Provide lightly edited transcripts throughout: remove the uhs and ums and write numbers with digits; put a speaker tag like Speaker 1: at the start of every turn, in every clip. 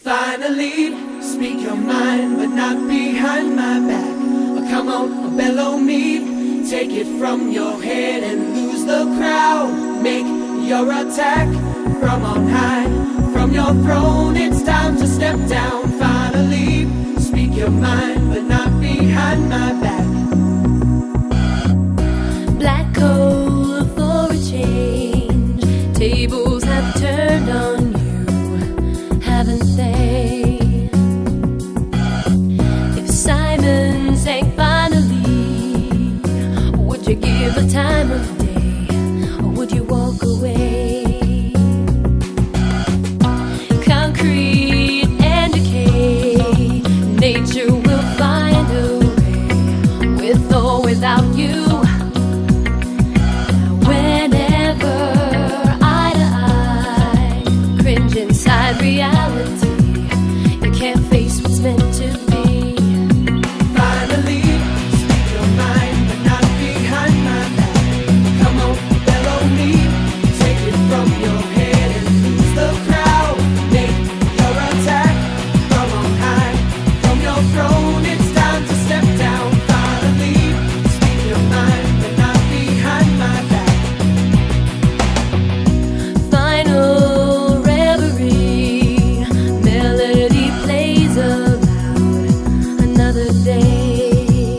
Speaker 1: Finally, speak your mind, but not behind my back. Come on, bellow me, take it from your head and lose the crowd. Make your attack from on high, from your throne. It's time to step down. Finally, speak your mind, but not behind my back.
Speaker 2: Black coal for a change. Tables have turned on you, haven't they? If Simon sang finally, would you give a time of day, or would you walk away? Concrete and decay, nature will find a way, with or without you. Inside reality, you can't face what's meant to be.
Speaker 1: Finally, speak your mind, but not behind my back. Come on, bellow me, take it from your head and lose the crowd. Make your attack from on high, from your throne. It's time to step down. Finally, speak your mind, but not behind my back.
Speaker 2: Final melody plays aloud another day.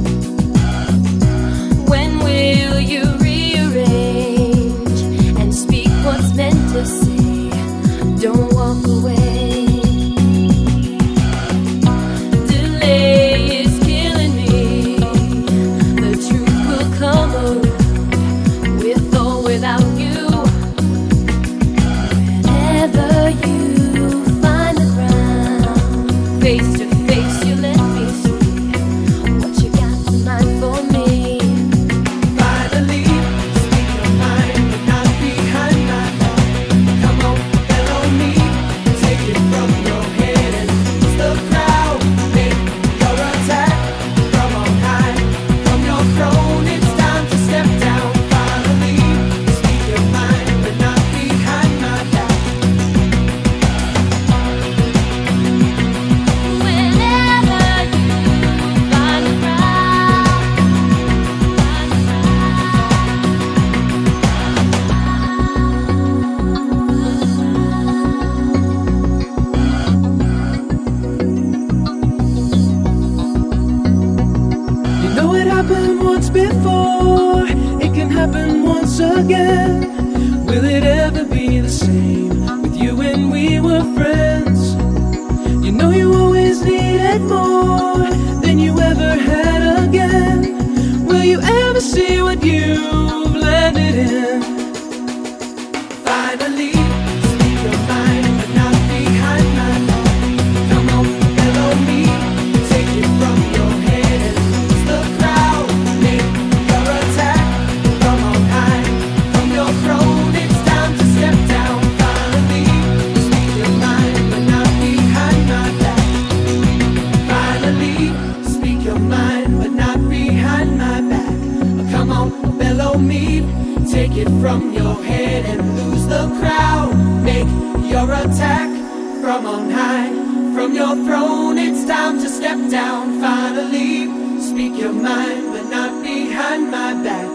Speaker 2: When will you rearrange and speak what's meant to say? Don't walk away. Delay is killing me. The truth will come around, with or without you. Whenever you face to face, you let me see what you got in mind for me.
Speaker 1: Finally, speak your mind, but not behind my back. Come on, bellow me, take it from your head and lose the crowd. Make your attack from on high, from your throne. It's time to step down. Finally, speak your mind, but not behind my back. Once before, it can happen once again. Will it ever be the same with you when we were friends? You know you always needed more than you ever had again. Will you ever see what you've landed in? Finally, speak your mind, but not behind my back. Come on, bellow me, take it from your head and lose the crowd. Make your attack from on high, from your throne. It's time to step down. Finally, speak your mind, but not behind my back. Finally, speak your mind, but not behind my back. Come on, bellow me, take it from your head and lose the crowd. Make your attack from on high, from your throne. It's time to step down. Finally, speak your mind, but not behind my back.